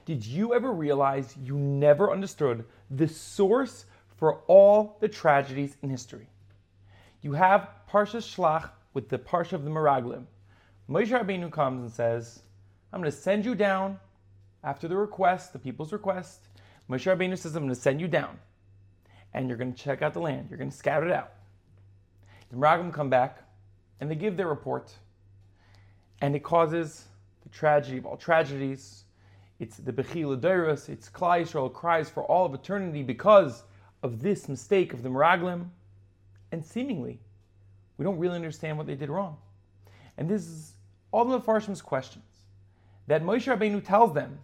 Did you ever realize you never understood the source for all the tragedies in history? You have Parsha Shlach with the Parsha of the Meraglim. Moshe Rabbeinu comes and says, I'm going to send you down after the request, the people's request. Moshe Rabbeinu says, I'm going to send you down. And you're going to check out the land. You're going to scout it out. The Meraglim come back and they give their report. And it causes the tragedy of all tragedies. It's the Bechil Adoros. It's Klal Yisrael cries for all of eternity because of this mistake of the Meraglim. And seemingly, we don't really understand what they did wrong. And this is all the Mefarshim's questions. That Moshe Rabbeinu tells them,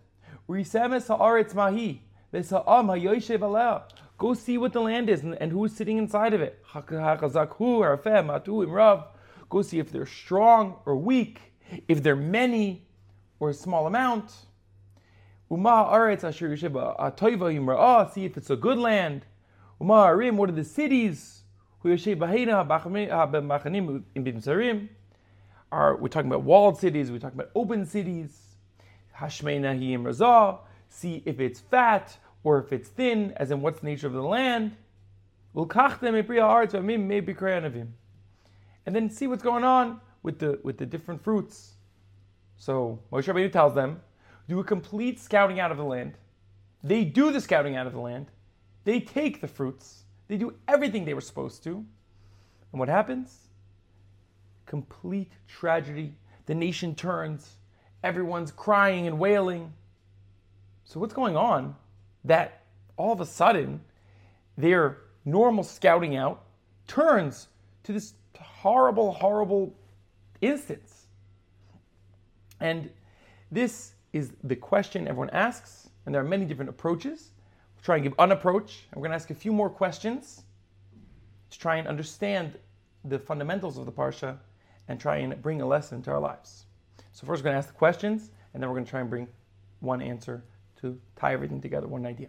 go see what the land is and who's sitting inside of it. Go see if they're strong or weak, if they're many or a small amount. See if it's a good land. What are the cities? We're talking about walled cities, we're talking about open cities. See if it's fat or if it's thin, as in what's the nature of the land. And then see what's going on with the different fruits. So Moshe Rabbeinu tells them, do a complete scouting out of the land. They do the scouting out of the land. They take the fruits. They do everything they were supposed to. And what happens? Complete tragedy. The nation turns. Everyone's crying and wailing. So what's going on that all of a sudden their normal scouting out turns to this horrible, horrible instance? And this is the question everyone asks, and there are many different approaches. We'll try and give an approach, and we're going to ask a few more questions to try and understand the fundamentals of the Parsha and try and bring a lesson to our lives. So first we're going to ask the questions, and then we're going to try and bring one answer to tie everything together, one idea.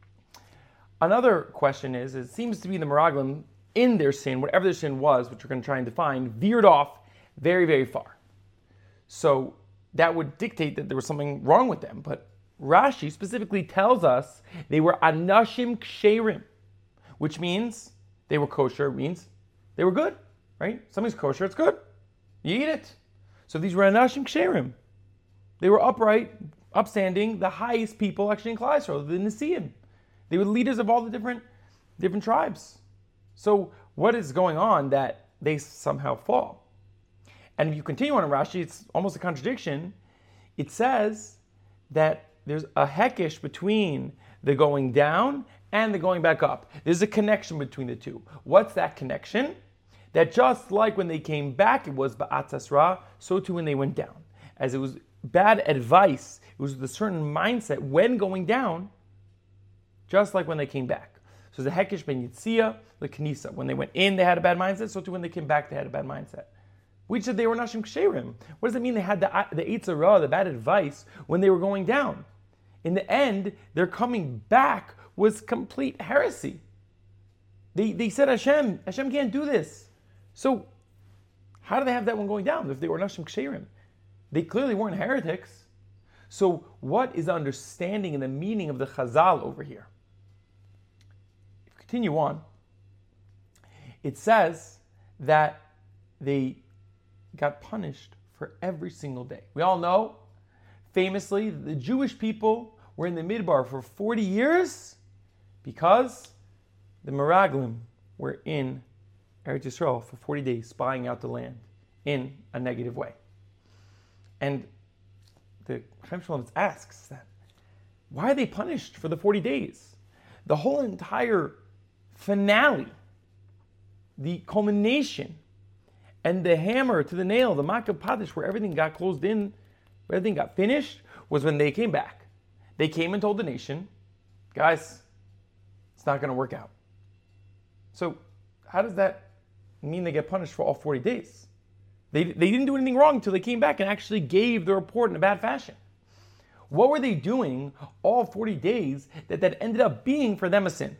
Another question is, it seems to be the Meraglim, in their sin, whatever their sin was, which we're going to try and define, veered off very, very far. So that would dictate that there was something wrong with them. But Rashi specifically tells us they were anashim ksherim, which means they were kosher, means they were good, right? Something's kosher, it's good. You eat it. So these were anashim ksherim. They were upright, upstanding, the highest people actually in Klal Yisrael, the Nesiim. They were leaders of all the different tribes. So what is going on that they somehow fall? And if you continue on in Rashi, it's almost a contradiction. It says that there's a hekesh between the going down and the going back up. There's a connection between the two. What's that connection? That just like when they came back, it was ba'atzas ra, so too when they went down. As it was bad advice, it was with a certain mindset when going down, just like when they came back. So the hekesh ben yitzia, the knisa. When they went in, they had a bad mindset, so too when they came back, they had a bad mindset. We said they were nashim ksherim. What does it mean they had the eitzah ra, the bad advice, when they were going down? In the end, their coming back was complete heresy. They said, Hashem can't do this. So how do they have that one going down if they were nashim ksherim? They clearly weren't heretics. So what is the understanding and the meaning of the Chazal over here? If we continue on, it says that they got punished for every single day. We all know, famously, the Jewish people were in the Midbar for 40 years because the Meraglim were in Eretz Yisrael for 40 days, spying out the land in a negative way. And the Chaim Shalom asks that, why are they punished for the 40 days? The whole entire finale, the culmination, and the hammer to the nail, the Makah Padish, where everything got closed in, where everything got finished, was when they came back. They came and told the nation, guys, it's not going to work out. So how does that mean they get punished for all 40 days? They didn't do anything wrong until they came back and actually gave the report in a bad fashion. What were they doing all 40 days that ended up being for them a sin?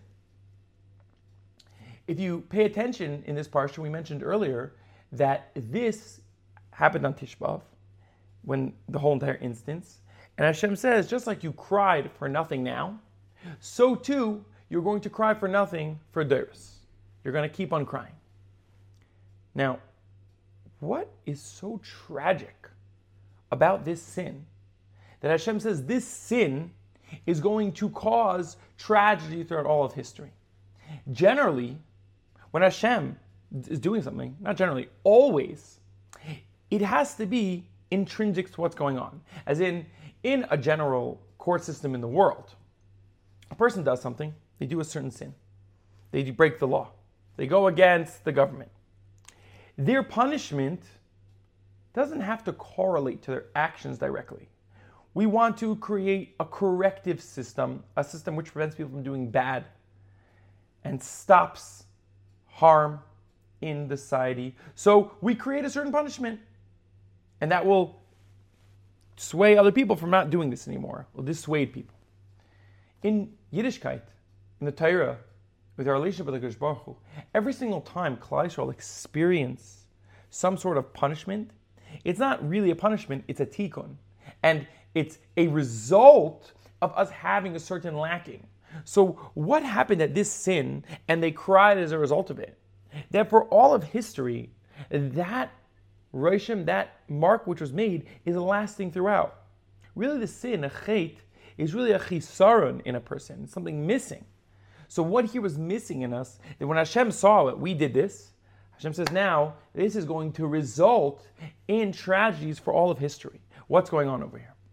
If you pay attention in this parsha, we mentioned earlier that this happened on Tisha B'Av, when the whole entire instance, And Hashem says, just like you cried for nothing now, so too you're going to cry for nothing for Deiros. You're going to keep on crying. Now, what is so tragic about this sin that Hashem says this sin is going to cause tragedy throughout all of history? Generally, when Hashem is doing something, not generally, always, it has to be intrinsic to what's going on. As in a general court system in the world, a person does something, they do a certain sin. They break the law. They go against the government. Their punishment doesn't have to correlate to their actions directly. We want to create a corrective system, a system which prevents people from doing bad and stops harm in the society. So we create a certain punishment, and that will sway other people from not doing this anymore. Will dissuade people. In Yiddishkeit, in the Torah, with our relationship with the HaKadosh Baruch Hu, every single time Klal Yisrael experience some sort of punishment, it's not really a punishment, it's a tikkun. And it's a result of us having a certain lacking. So what happened at this sin, and they cried as a result of it? That for all of history, that Roshim, that mark which was made, is lasting throughout. Really the sin, a chet, is really a chisaron in a person. It's something missing. So what here was missing in us, that when Hashem saw it, we did this, Hashem says now, this is going to result in tragedies for all of history. What's going on over here?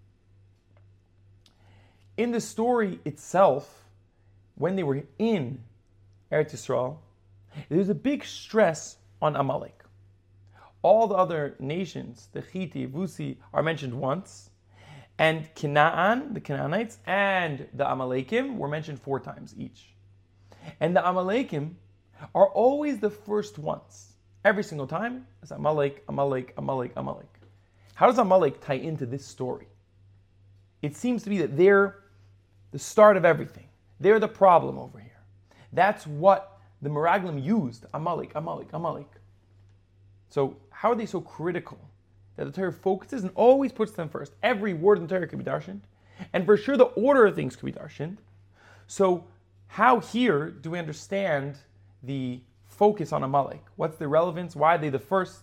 In the story itself, when they were in Eretz Yisrael, there's a big stress on Amalek. All the other nations, the Chiti, Vusi, are mentioned once, and Canaan, the Canaanites, and the Amalekim were mentioned 4 times each. And the Amalekim are always the first ones. Every single time, it's Amalek, Amalek, Amalek, Amalek. How does Amalek tie into this story? It seems to be that they're the start of everything. They're the problem over here. That's what the Meraglim used, Amalek, Amalek, Amalek. So how are they so critical that the Torah focuses and always puts them first? Every word in the Torah could be darshaned, and for sure the order of things could be darshaned. So how here do we understand the focus on Amalek? What's the relevance? Why are they the first?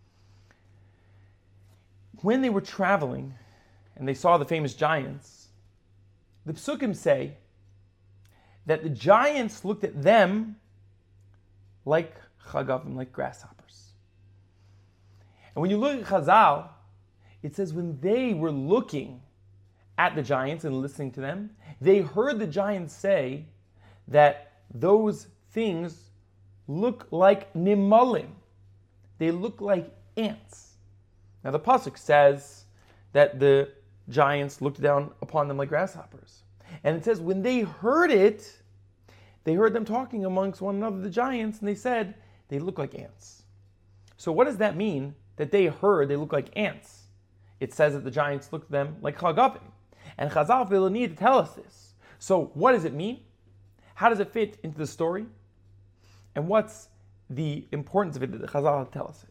When they were traveling and they saw the famous giants, the Psukim say that the giants looked at them like chagavim, like grasshoppers. And when you look at Chazal, it says when they were looking at the giants and listening to them, they heard the giants say that those things look like nimalim. They look like ants. Now the pasuk says that the giants looked down upon them like grasshoppers. And it says when they heard it, they heard them talking amongst one another, the giants, and they said, they look like ants. So what does that mean that they heard they look like ants? It says that the giants looked at them like chagavim. And Chazal will need to tell us this. So what does it mean? How does it fit into the story? And what's the importance of it that Chazal tell us it?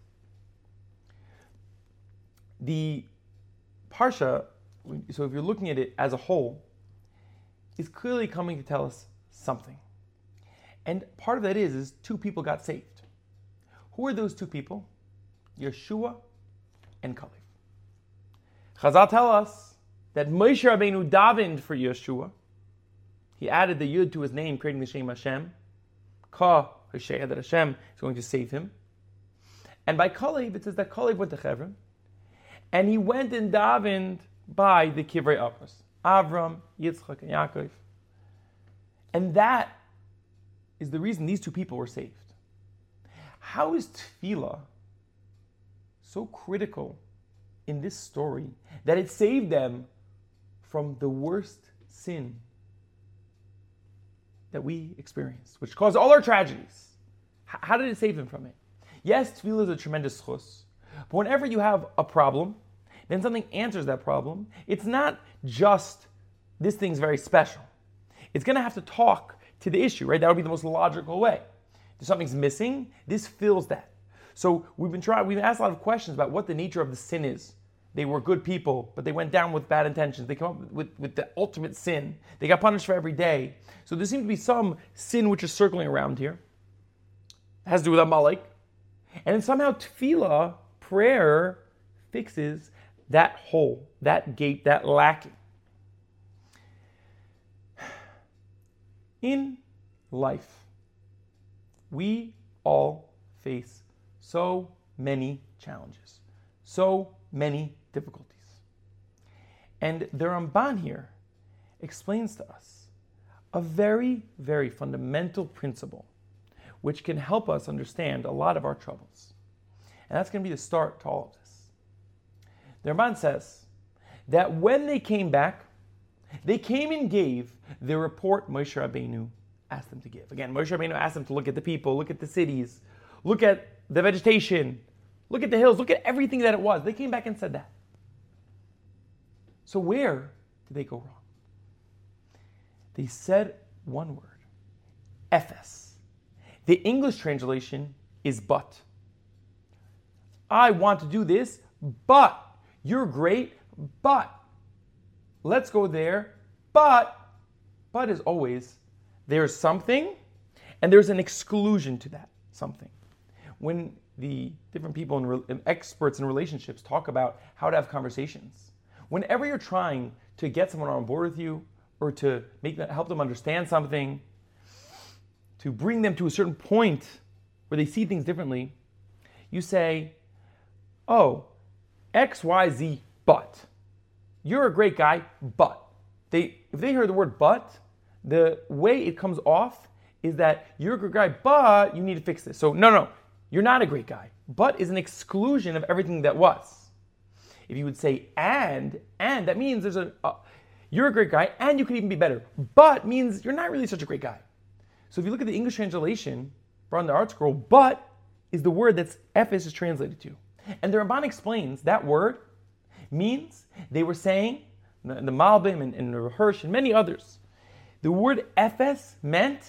The Parsha, so if you're looking at it as a whole, is clearly coming to tell us something. And part of that is 2 people got saved. Who are those 2 people? Yeshua and Kalev. Chazal tell us that Moshe Rabbeinu davened for Yeshua. He added the Yud to his name, creating the Shem Hashem. Ka Hashem, that Hashem is going to save him. And by Kalev, it says that Kalev went to Hebron, and he went and davened by the Kivrei Avos, Avram, Yitzchak, and Yaakov. And that is the reason these 2 people were saved. How is tefillah so critical in this story that it saved them from the worst sin that we experienced, which caused all our tragedies? How did it save them from it? Yes, tefillah is a tremendous chus, but whenever you have a problem, then something answers that problem. It's not just this thing's very special. It's going to have to talk to the issue, right? That would be the most logical way. If something's missing, this fills that. So we've asked a lot of questions about what the nature of the sin is they were good people, but they went down with bad intentions. They come up with the ultimate sin. They got punished for every day. So there seems to be some sin which is circling around here. It has to do with Amalek. And then somehow tefillah, prayer, fixes that hole, that gate, that lacking. In life, we all face so many challenges, so many difficulties. And the Ramban here explains to us a very, very fundamental principle which can help us understand a lot of our troubles. And that's going to be the start to all of this. The Ramban says that when they came back, they came and gave the report Moshe Rabbeinu asked them to give. Again, Moshe Rabbeinu asked them to look at the people, look at the cities, look at the vegetation, look at the hills, look at everything that it was. They came back and said that. So where did they go wrong? They said one word, Ephes. The English translation is but. I want to do this, but you're great, but let's go there, but is always, there's something, and there's an exclusion to that something. When the different people and experts in relationships talk about how to have conversations, whenever you're trying to get someone on board with you, or to help them understand something, to bring them to a certain point where they see things differently, you say, oh, X, Y, Z, but. You're a great guy, but. If they hear the word but, the way it comes off is that you're a good guy, but you need to fix this. So no, you're not a great guy. But is an exclusion of everything that was. If you would say and that means you're a great guy and you could even be better. But means you're not really such a great guy. So if you look at the English translation from the Art Scroll, but is the word that's Ephes is translated to. And the Ramban explains that word means they were saying, the Malbim and the Hirsch and many others, the word Ephes meant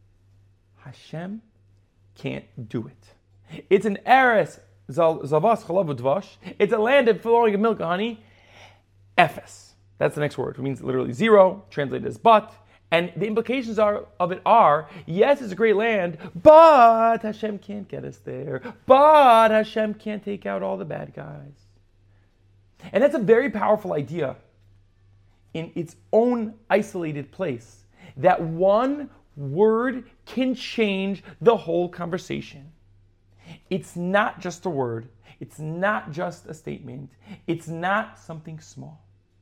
Hashem can't do it. It's an Eretz Zavas Chalav Udvash. It's a land of flowing of milk and honey. Ephes. That's the next word. It means literally zero, translated as but. And the implications of it are, yes, it's a great land, but Hashem can't get us there. But Hashem can't take out all the bad guys. And that's a very powerful idea in its own isolated place. That one word can change the whole conversation. It's not just a word. It's not just a statement. It's not something small.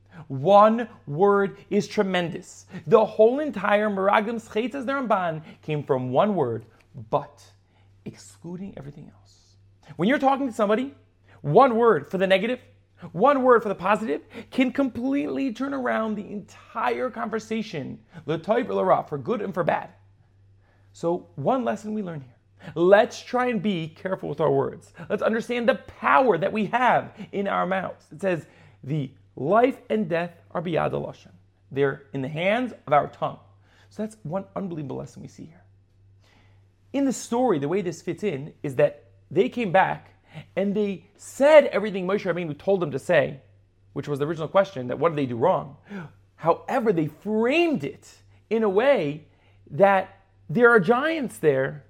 One word is tremendous. The whole entire Meraglim Schetz as the Ramban came from one word, but, excluding everything else. When you're talking to somebody, one word for the negative, one word for the positive, can completely turn around the entire conversation, l'toiv u'l'ra, for good and for bad. So, one lesson we learn here. Let's try and be careful with our words. Let's understand the power that we have in our mouths. It says, the life and death are biyad lashon. They're in the hands of our tongue. So that's one unbelievable lesson we see here. In the story, the way this fits in is that they came back and they said everything Moshe Rabbeinu told them to say, which was the original question, that what did they do wrong? However, they framed it in a way that there are giants there,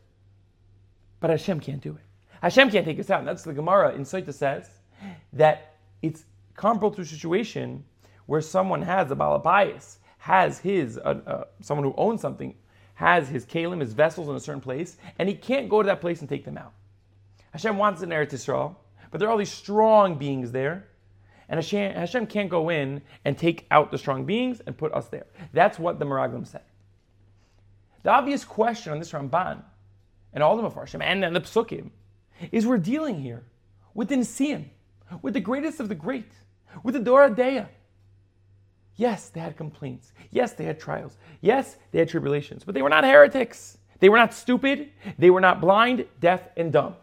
but Hashem can't do it. Hashem can't take us out. And that's the Gemara in Sotah says that it's comparable to a situation where someone has a balabayas, has his, someone who owns something, has his kalim, his vessels in a certain place, and he can't go to that place and take them out. Hashem wants an Eretz Yisrael, but there are all these strong beings there, and Hashem can't go in and take out the strong beings and put us there. That's what the Meraglim said. The obvious question on this Ramban, and all the Mefarshim, and the Psukim, is we're dealing here with the Nesiim, with the greatest of the great, with the Dor Deya. Yes, they had complaints. Yes, they had trials. Yes, they had tribulations. But they were not heretics. They were not stupid. They were not blind, deaf, and dumb.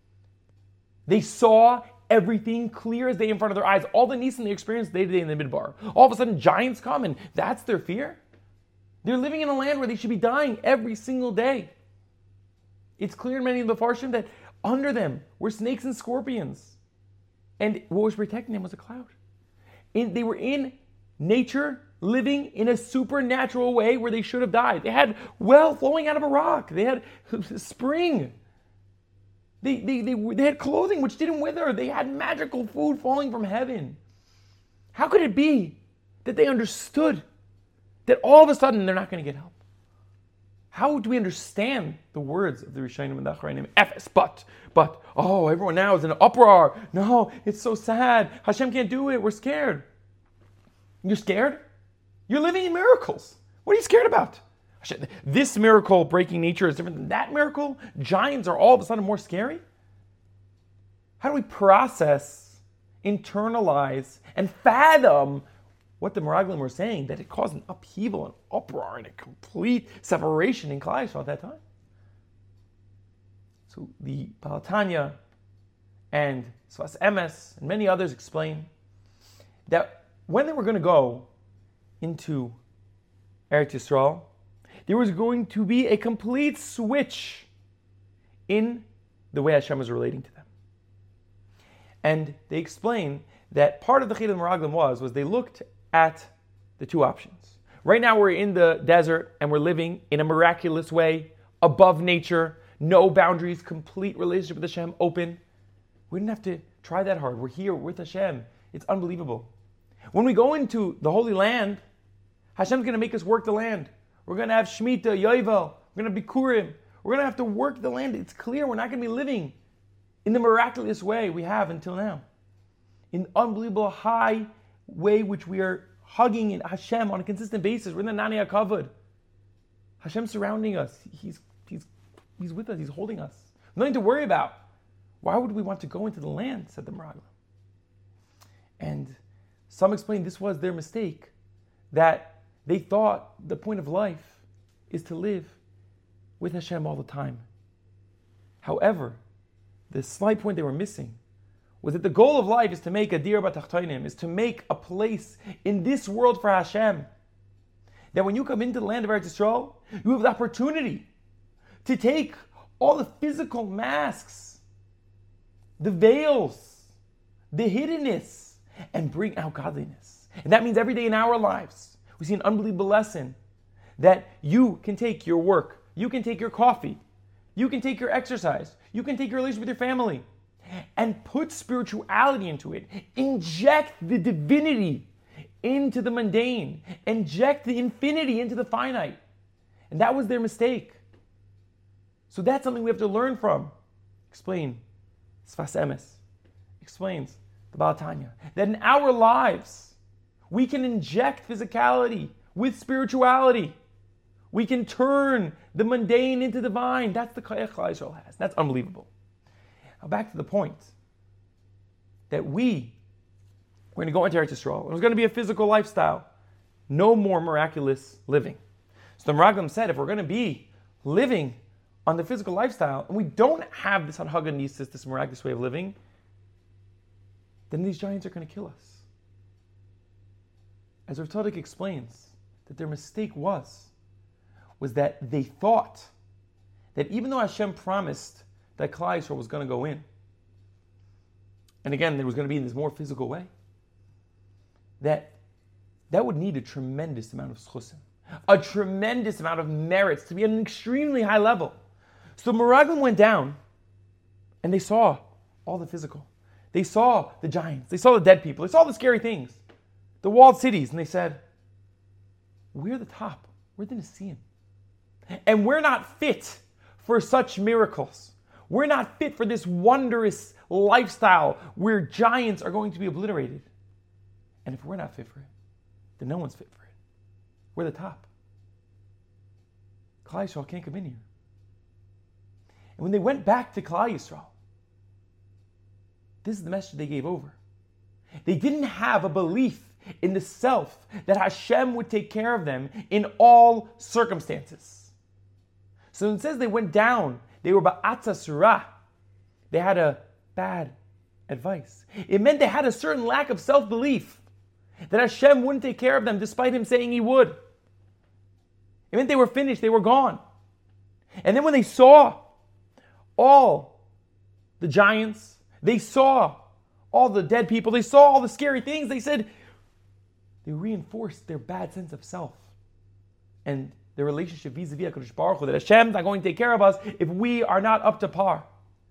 They saw everything clear as day in front of their eyes. All the Nisan they experienced day to day in the Midbar. All of a sudden, giants come, and that's their fear. They're living in a land where they should be dying every single day. It's clear in many of the Mefarshim that under them were snakes and scorpions. And what was protecting them was a cloud. They were in nature, living in a supernatural way where they should have died. They had well flowing out of a rock. They had spring. They had clothing which didn't wither. They had magical food falling from heaven. How could it be that they understood that all of a sudden they're not going to get help? How do we understand the words of the Rishonim and the Acharayim? Efes, but, everyone now is in an uproar. No, it's so sad. Hashem can't do it. We're scared. You're scared? You're living in miracles. What are you scared about? This miracle breaking nature is different than that miracle? Giants are all of a sudden more scary? How do we process, internalize, and fathom what the Meraglim were saying, that it caused an upheaval, an uproar, and a complete separation in Klal Yisrael at that time? So the Baal Tanya and Sfas Emes and many others explain that when they were going to go into Eretz Yisrael, there was going to be a complete switch in the way Hashem was relating to them. And they explain that part of the Chid of the Meraglim was they looked at the two options. Right now we're in the desert and we're living in a miraculous way, above nature, no boundaries, complete relationship with Hashem, open. We didn't have to try that hard. We're here with Hashem. It's unbelievable. When we go into the Holy Land, Hashem's going to make us work the land. We're going to have Shemitah, Yovel. We're going to be Bikurim. We're going to have to work the land. It's clear we're not going to be living in the miraculous way we have until now. In unbelievable high way which we are hugging in Hashem on a consistent basis. We're in the Nani HaKavod. Hashem's surrounding us. He's with us. He's holding us. Nothing to worry about. Why would we want to go into the land, said the Meraglim. And some explain this was their mistake, that they thought the point of life is to live with Hashem all the time. However, the slight point they were missing was that the goal of life is to make a dir b'tachtonim, is to make a place in this world for Hashem. That when you come into the land of Eretz Yisrael, you have the opportunity to take all the physical masks, the veils, the hiddenness, and bring out godliness. And that means every day in our lives, we see an unbelievable lesson that you can take your work, you can take your coffee, you can take your exercise, you can take your relationship with your family, and put spirituality into it. Inject the divinity into the mundane. Inject the infinity into the finite. And that was their mistake. So that's something we have to learn from. Explain. Sfas Emes explains the Baal Tanya that in our lives we can inject physicality with spirituality. We can turn the mundane into divine. That's the Koyach Klal Yisrael has. That's unbelievable. Now back to the point that we're going to go into Eretz Yisrael. It was going to be a physical lifestyle. No more miraculous living. So the Meraglim said, if we're going to be living on the physical lifestyle, and we don't have this Hanhaga Nisis, this miraculous way of living, then these giants are going to kill us. As Rav Tzadok explains, that their mistake was that they thought that even though Hashem promised that Klal Yisrael was going to go in, and again, there was going to be in this more physical way, that would need a tremendous amount of schusim, a tremendous amount of merits to be at an extremely high level. So Meraglim went down, and they saw all the physical. They saw the giants. They saw the dead people. They saw the scary things, the walled cities, and they said, we're the top. We're the Nisim. And we're not fit for such miracles. We're not fit for this wondrous lifestyle where giants are going to be obliterated. And if we're not fit for it, then no one's fit for it. We're the top. Klal Yisrael can't come in here. And when they went back to Klal Yisrael, this is the message they gave over. They didn't have a belief in the self that Hashem would take care of them in all circumstances. So it says they went down. They were ba'atza surah. They had a bad advice. It meant they had a certain lack of self-belief that Hashem wouldn't take care of them despite Him saying He would. It meant they were finished. They were gone. And then when they saw all the giants, they saw all the dead people. They saw all the scary things. They said, they reinforced their bad sense of self and their relationship vis-a-vis HaKadosh Baruch Hu, that Hashem's not going to take care of us if we are not up to par.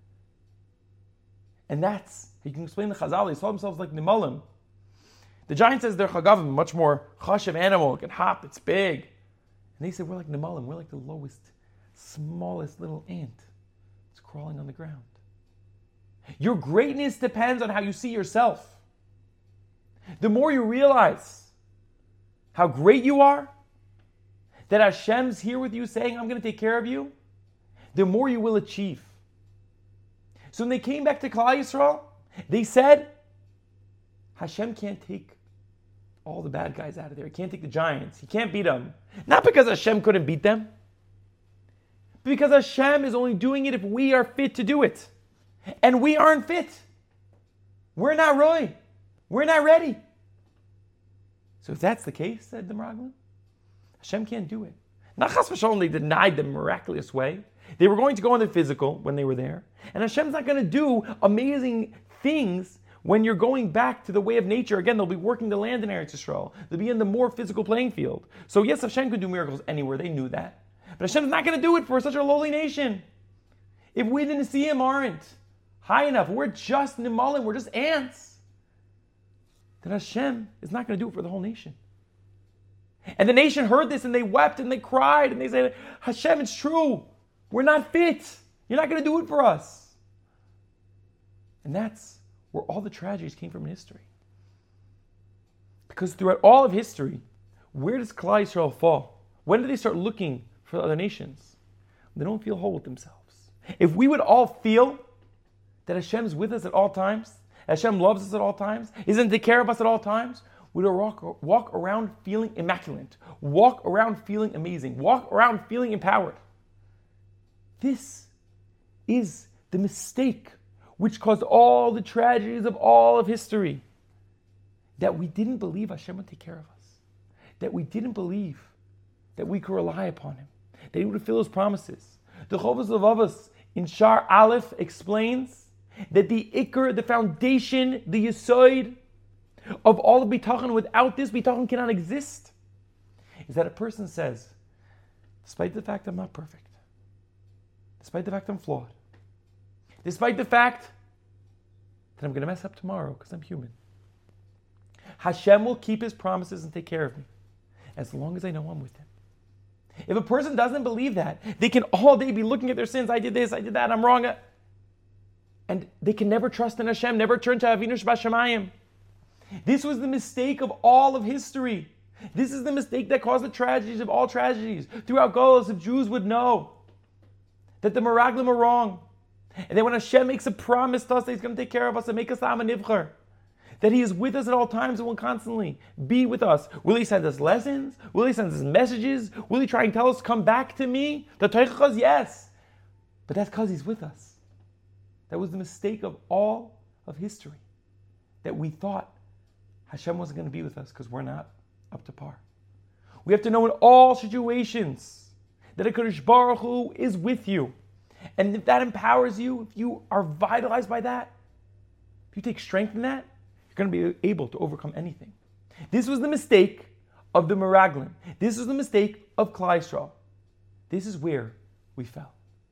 And that's, you can explain the Chazal, they saw themselves like Nimalim. The giant says they're Chagavim, much more chashav animal, it can hop, it's big. And they said, we're like Nimalim, we're like the lowest, smallest little ant. It's crawling on the ground. Your greatness depends on how you see yourself. The more you realize how great you are, that Hashem's here with you saying, I'm going to take care of you, the more you will achieve. So when they came back to Klal Yisrael, they said, Hashem can't take all the bad guys out of there. He can't take the giants. He can't beat them. Not because Hashem couldn't beat them, but because Hashem is only doing it if we are fit to do it. And we aren't fit. We're not Roy. We're not ready. So if that's the case, said the Meraglim, Hashem can't do it. Not chas v'shalom, they denied the miraculous way. They were going to go in the physical when they were there. And Hashem's not going to do amazing things when you're going back to the way of nature. Again, they'll be working the land in Eretz Yisrael. They'll be in the more physical playing field. So yes, Hashem could do miracles anywhere. They knew that. But Hashem's not going to do it for such a lowly nation. If we didn't see Him aren't high enough, we're just nimalim, we're just ants, then Hashem is not going to do it for the whole nation. And the nation heard this and they wept and they cried and they said, Hashem, it's true. We're not fit. You're not going to do it for us. And that's where all the tragedies came from in history. Because throughout all of history, where does Klal Yisrael fall? When do they start looking for other nations? They don't feel whole with themselves. If we would all feel that Hashem is with us at all times, Hashem loves us at all times, He's going to take care of us at all times, we'd walk around feeling immaculate, walk around feeling amazing, walk around feeling empowered. This is the mistake which caused all the tragedies of all of history. That we didn't believe Hashem would take care of us. That we didn't believe that we could rely upon Him. That He would fulfill His promises. The Chovos Levavos in Shar Aleph explains that the Iker, the foundation, the Yesod of all of Bitachon, without this, Bitachon cannot exist, is that a person says, despite the fact I'm not perfect, despite the fact I'm flawed, despite the fact that I'm going to mess up tomorrow because I'm human, Hashem will keep His promises and take care of me as long as I know I'm with Him. If a person doesn't believe that, they can all day be looking at their sins. I did this, I did that, I'm wrong. And they can never trust in Hashem, never turn to Avinu Shebashamayim. This was the mistake of all of history. This is the mistake that caused the tragedies of all tragedies. Throughout Golos, if Jews would know that the Meraglim are wrong, and that when Hashem makes a promise to us that He's going to take care of us and make us Am HaNivchar, that He is with us at all times and will constantly be with us. Will He send us lessons? Will He send us messages? Will He try and tell us, come back to me? The Teichachas, yes. But that's because He's with us. That was the mistake of all of history. That we thought Hashem wasn't going to be with us because we're not up to par. We have to know in all situations that HaKadosh Baruch Hu is with you. And if that empowers you, if you are vitalized by that, if you take strength in that, you're going to be able to overcome anything. This was the mistake of the Meraglim. This was the mistake of Klal Yisrael. This is where we fell.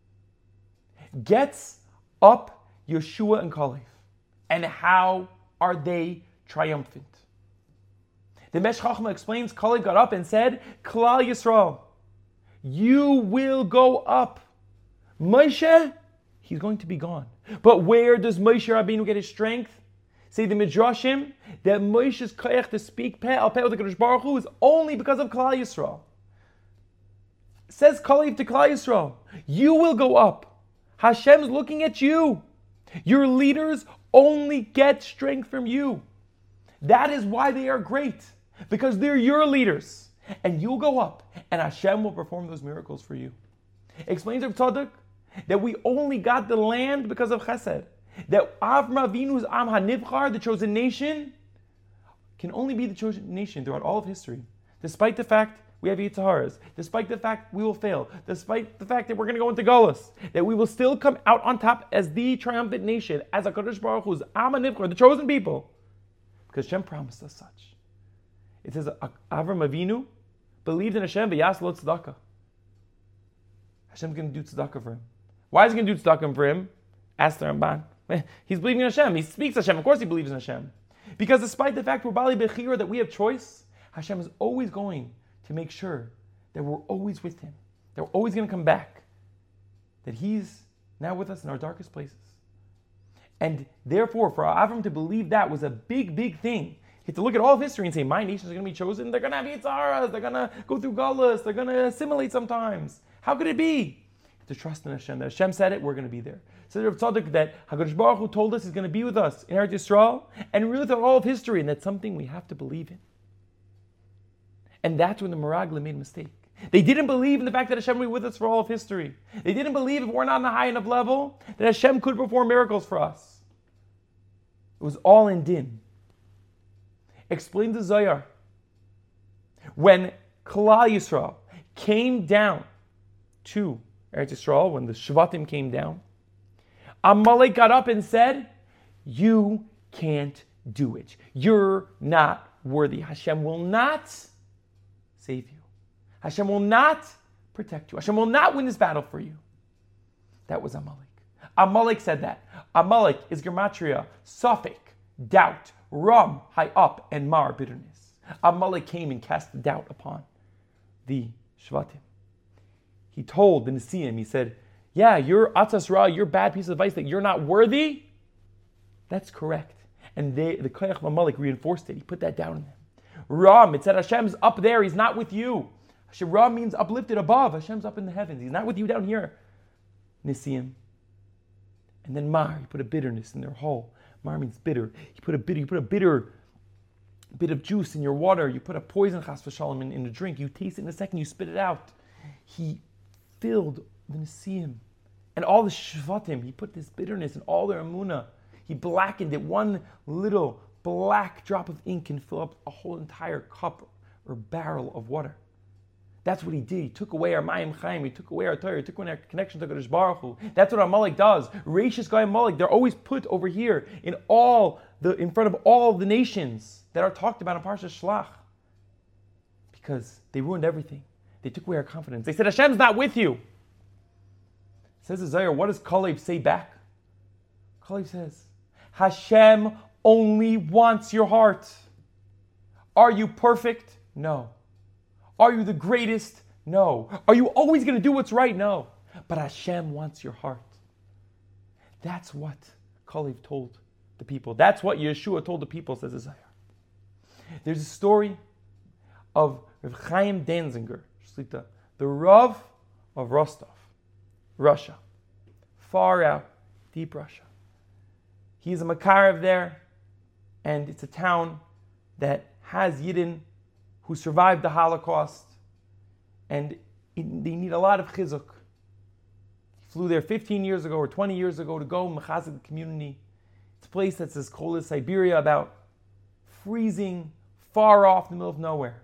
Gets up Yeshua and Kalev. And how are they triumphant? The Mesh Chachma explains, Kalev got up and said, Klal Yisrael, you will go up. Moshe, he's going to be gone. But where does Moshe Rabbeinu get his strength? Say the Midrashim, that Moshe's koyach to speak al peh with the Kadosh Baruch Hu is only because of Klal Yisrael. Says Kalev to Klal Yisrael, you will go up. Hashem's looking at you. Your leaders only get strength from you. That is why they are great. Because they're your leaders. And you'll go up. And Hashem will perform those miracles for you. Explains Rav Tzadok that we only got the land because of Chesed. That Avram Avinu's Am HaNivchar, the chosen nation, can only be the chosen nation throughout all of history. Despite the fact we have Yitzaharas, despite the fact we will fail, despite the fact that we're going to go into Golus, that we will still come out on top as the triumphant nation, as HaKadosh Baruch Hu's Am HaNivchar, the chosen people, because Hashem promised us such. It says, Avram Avinu believed in Hashem, v'yas lo tzedakah. Hashem's going to do tzedakah for him. Why is he going to do tzedakah for him? Ask the Ramban. He's believing in Hashem. He speaks Hashem. Of course he believes in Hashem. Because despite the fact we're Bali Bechira, that we have choice, Hashem is always going to make sure that we're always with him. That we're always going to come back. That he's now with us in our darkest places. And therefore, for Avram to believe that was a big, big thing. He had to look at all of history and say, my nation is going to be chosen. They're going to have Yitzaras. They're going to go through Galus. They're going to assimilate sometimes. How could it be? To trust in Hashem. That Hashem said it, we're going to be there. So Rav Tzadok that HaKadosh Baruch Hu told us He's going to be with us in Eretz Yisrael, and really throughout all of history, and that's something we have to believe in. And that's when the Meraglim made a mistake. They didn't believe in the fact that Hashem will be with us for all of history. They didn't believe if we're not on a high enough level, that Hashem could perform miracles for us. It was all in din. Explain the Zohar. When Klal Yisrael came down to Eretz Yisrael, when the Shvatim came down, Amalek got up and said, you can't do it. You're not worthy. Hashem will not save you. Hashem will not protect you. Hashem will not win this battle for you. That was Amalek. Amalek said that. Amalek is gematria, Safek, doubt, Ram, high up, and Mar, bitterness. Amalek came and cast doubt upon the Shvatim. He told the Nesiim, he said, yeah, your Atzas Ra, your bad piece of advice that you're not worthy, that's correct. And the Koyach of Amalek reinforced it. He put that down in them. Ram, it said Hashem's up there, he's not with you. Ram means uplifted above. Hashem's up in the heavens. He's not with you down here. Nesiim. And then Mar, he put a bitterness in their hull. Mar means bitter. You put a bitter bit of juice in your water. You put a poison chas v'shalom in a drink. You taste it in a second, you spit it out. He filled the Nesiim and all the Shvatim. He put this bitterness in all their emunah. He blackened it. One little black drop of ink can fill up a whole entire cup or barrel of water. That's what he did. He took away our Mayim Chaim. He took away our Torah. He took away our connection to HaKadosh Baruch Hu. That's what Amalek does. Rashis Guy Amalek, they're always put over here in front of all the nations that are talked about in Parsha Shlach. Because they ruined everything. They took away our confidence. They said, Hashem's not with you. Says the Zohar, what does Kalev say back? Kalev says, Hashem only wants your heart. Are you perfect? No. Are you the greatest? No. Are you always going to do what's right? No. But Hashem wants your heart. That's what Kalev told the people. That's what Yeshua told the people, says the Zohar. There's a story of Rav Chaim Danziger, the Rav of Rostov, Russia. Far out, deep Russia. He's a Makarev there, and it's a town that has Yidden who survived the Holocaust, and they need a lot of chizuk. He flew there 15 years ago or 20 years ago to go mechazik the community. It's a place that's as cold as Siberia, about freezing, far off in the middle of nowhere.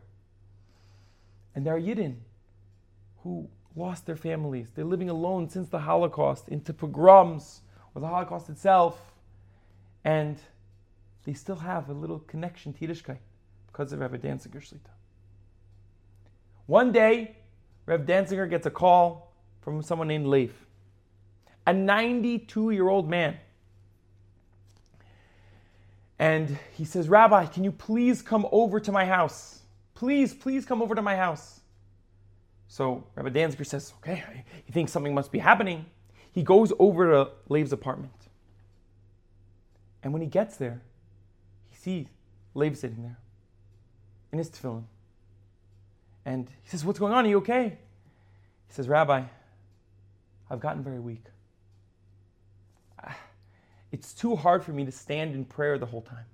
And there are Yidden who lost their families. They're living alone since the Holocaust, into pogroms or the Holocaust itself. And they still have a little connection to Yiddishkeit because of Rav Danziger Shlita. One day, Rav Danziger gets a call from someone named Leif, a 92-year-old man. And he says, Rabbi, can you please come over to my house? Please come over to my house. So Rabbi Danziger says, okay, he thinks something must be happening. He goes over to Leif's apartment. And when he gets there, he sees Leif sitting there in his tefillin. And he says, what's going on? Are you okay? He says, Rabbi, I've gotten very weak. It's too hard for me to stand in prayer the whole time.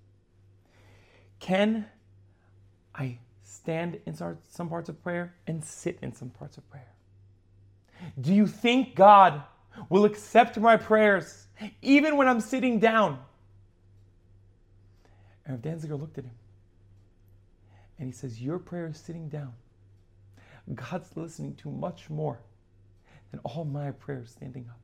Can I stand in some parts of prayer and sit in some parts of prayer? Do you think God will accept my prayers even when I'm sitting down? And Danziger looked at him and he says, your prayer is sitting down God's listening to much more than all my prayers standing up.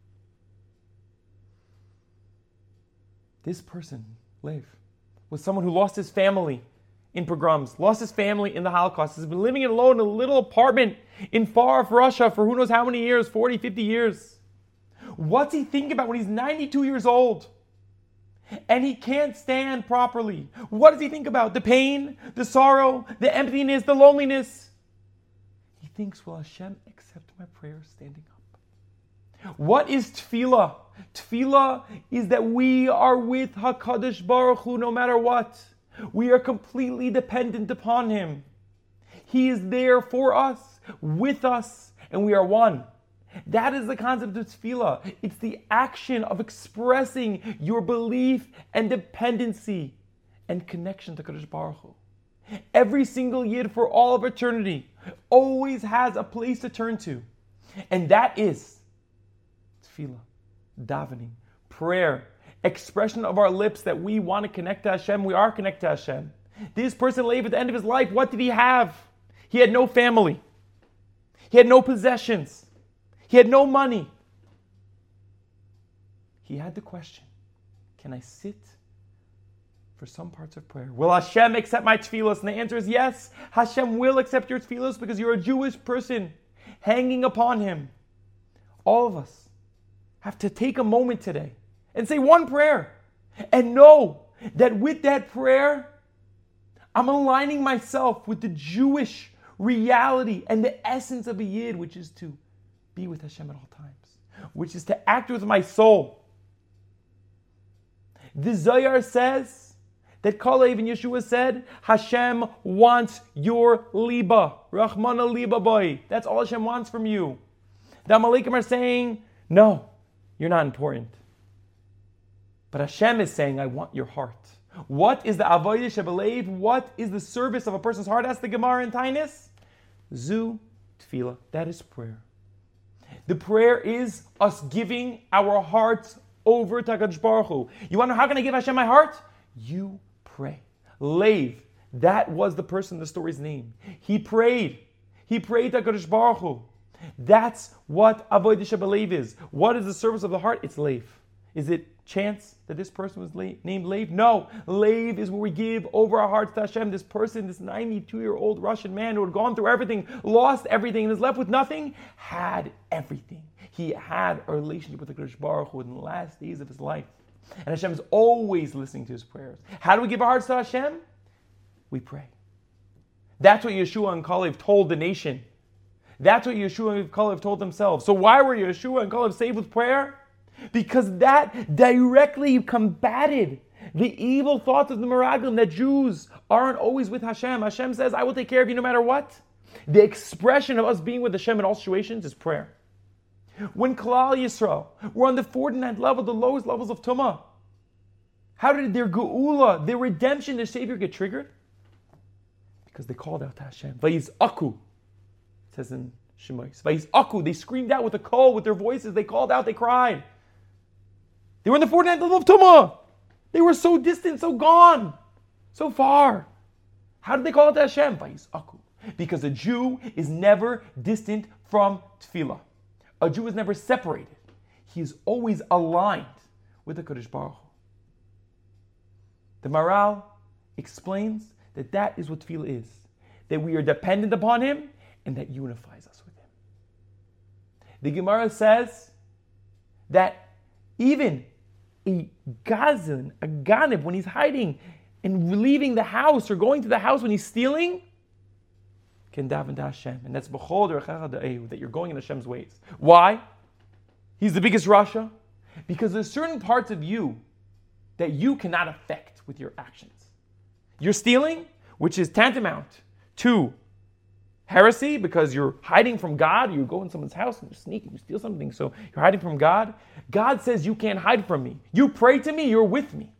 This person, Lev, was someone who lost his family in pogroms, lost his family in the Holocaust, has been living alone in a little apartment in far-off Russia for who knows how many years, 40, 50 years. What's he thinking about when he's 92 years old? And he can't stand properly. What does he think about? The pain, the sorrow, the emptiness, the loneliness. He thinks, will Hashem accept my prayer standing up? What is tefillah? Tefillah is that we are with HaKadosh Baruch Hu no matter what. We are completely dependent upon Him. He is there for us, with us, and we are one. That is the concept of tefillah. It's the action of expressing your belief and dependency and connection to Kadosh Baruch Hu. Every single yid for all of eternity always has a place to turn to. And that is tefillah, davening, prayer, expression of our lips that we want to connect to Hashem. We are connected to Hashem. This person lived at the end of his life. What did he have? He had no family. He had no possessions. He had no money. He had the question, can I sit for some parts of prayer? Will Hashem accept my tefillos? And the answer is yes. Hashem will accept your tefillos because you're a Jewish person hanging upon Him. All of us have to take a moment today and say one prayer and know that with that prayer, I'm aligning myself with the Jewish reality and the essence of a Yid, which is to be with Hashem at all times, which is to act with my soul. The Zohar says that Kalev and Yeshua said, Hashem wants your liba, Rachmana liba boy. That's all Hashem wants from you. The Amalekim are saying, no, you're not important. But Hashem is saying, I want your heart. What is the avodah shebelev? What is the service of a person's heart? That's the Gemara in Tainis. Zu tefillah. That is prayer. The prayer is us giving our hearts over to HaKadosh Baruch Hu. You want to know how can I give Hashem my heart? You pray. Lev, that was the person in the story's name. He prayed. He prayed to HaKadosh Baruch Hu. That's what avodah shebelev is. What is the service of the heart? It's Lev. Is it chance that this person was named Lev? No. Lev is where we give over our hearts to Hashem. This person, this 92-year-old Russian man who had gone through everything, lost everything, and is left with nothing, had everything. He had a relationship with the Kadosh Baruch Hu in the last days of his life. And Hashem is always listening to his prayers. How do we give our hearts to Hashem? We pray. That's what Yeshua and Kalev told the nation. That's what Yeshua and Kalev told themselves. So why were Yeshua and Kalev saved with prayer? Because that directly combated the evil thoughts of the Meraglim that Jews aren't always with Hashem. Hashem says, I will take care of you no matter what. The expression of us being with Hashem in all situations is prayer. When Klal Yisrael were on the 49th level, the lowest levels of Tumah, how did their Geula, their redemption, their Savior get triggered? Because they called out to Hashem. Vayizaku, it says in Shemais. Vayizaku, they screamed out with a call, with their voices. They called out, they cried. They were in the 49th level of Tumah. They were so distant, so gone, so far. How did they call it to Hashem? Vayizaku. Because a Jew is never distant from tefillah. A Jew is never separated. He is always aligned with the Kadosh Baruch Hu. The Maral explains that that is what tefillah is. That we are dependent upon Him and that unifies us with Him. The Gemara says that even a gazan, a ganib, when he's hiding and leaving the house or going to the house when he's stealing, can daven to Hashem. And that's b'chol derechecha da'ehu, that you're going in Hashem's ways. Why? He's the biggest Rasha. Because there's certain parts of you that you cannot affect with your actions. You're stealing, which is tantamount to heresy, because you're hiding from God. You go in someone's house and you sneak and you steal something, so you're hiding from God. God says you can't hide from me. You pray to me, you're with me.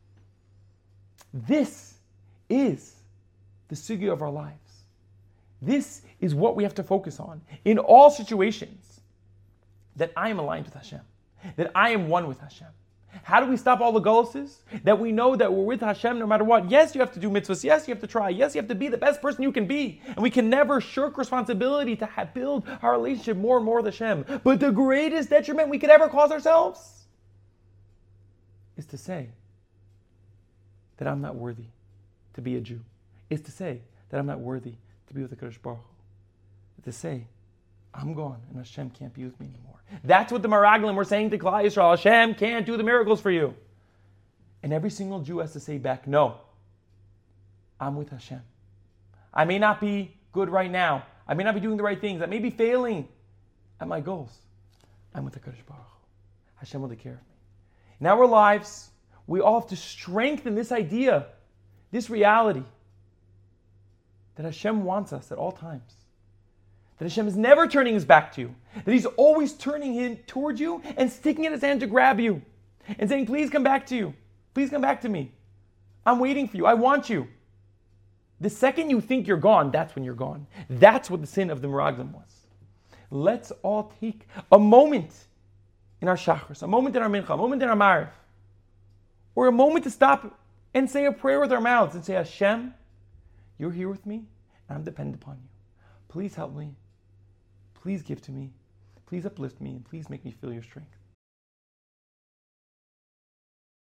This is the sugya of our lives. This is what we have to focus on in all situations. That I am aligned with Hashem. That I am one with Hashem. How do we stop all the goluses? That we know that we're with Hashem no matter what. Yes, you have to do mitzvahs. Yes, you have to try. Yes, you have to be the best person you can be. And we can never shirk responsibility to build our relationship more and more with Hashem. But the greatest detriment we could ever cause ourselves is to say that I'm not worthy to be a Jew. Is to say that I'm not worthy to be with the Kadosh Baruch Hu. To say, I'm gone and Hashem can't be with me anymore. That's what the Meraglim were saying to Klal Yisrael. Hashem can't do the miracles for you. And every single Jew has to say back, no, I'm with Hashem. I may not be good right now. I may not be doing the right things. I may be failing at my goals. I'm with the Kadosh Baruch Hu. Hashem will take care of me. In our lives, we all have to strengthen this idea, this reality, that Hashem wants us at all times. That Hashem is never turning his back to you. That he's always turning him towards you and sticking in his hand to grab you. And saying, please come back to you. Please come back to me. I'm waiting for you. I want you. The second you think you're gone, that's when you're gone. That's what the sin of the Meraglim was. Let's all take a moment in our Shachris, a moment in our Mincha, a moment in our Mariv, or a moment to stop and say a prayer with our mouths and say, Hashem, you're here with me and I'm dependent upon you. Please help me. Please give to me. Please uplift me and please make me feel your strength.